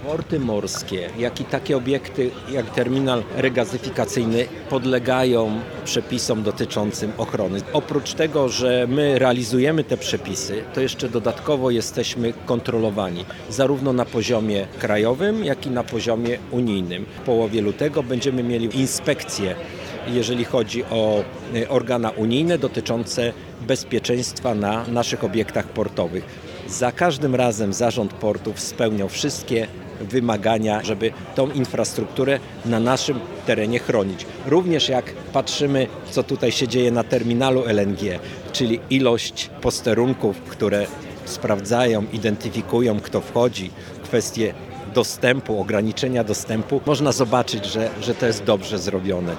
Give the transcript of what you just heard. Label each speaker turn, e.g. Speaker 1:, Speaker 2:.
Speaker 1: Porty morskie, jak i takie obiekty jak terminal regazyfikacyjny podlegają przepisom dotyczącym ochrony. Oprócz tego, że my realizujemy te przepisy, to jeszcze dodatkowo jesteśmy kontrolowani zarówno na poziomie krajowym, jak i na poziomie unijnym. W połowie lutego będziemy mieli inspekcje, jeżeli chodzi o organa unijne dotyczące bezpieczeństwa na naszych obiektach portowych. Za każdym razem Zarząd Portów spełniał wszystkie wymagania, żeby tą infrastrukturę na naszym terenie chronić. Również jak patrzymy, co tutaj się dzieje na terminalu LNG, czyli ilość posterunków, które sprawdzają, identyfikują, kto wchodzi, kwestie dostępu, ograniczenia dostępu, można zobaczyć, że to jest dobrze zrobione.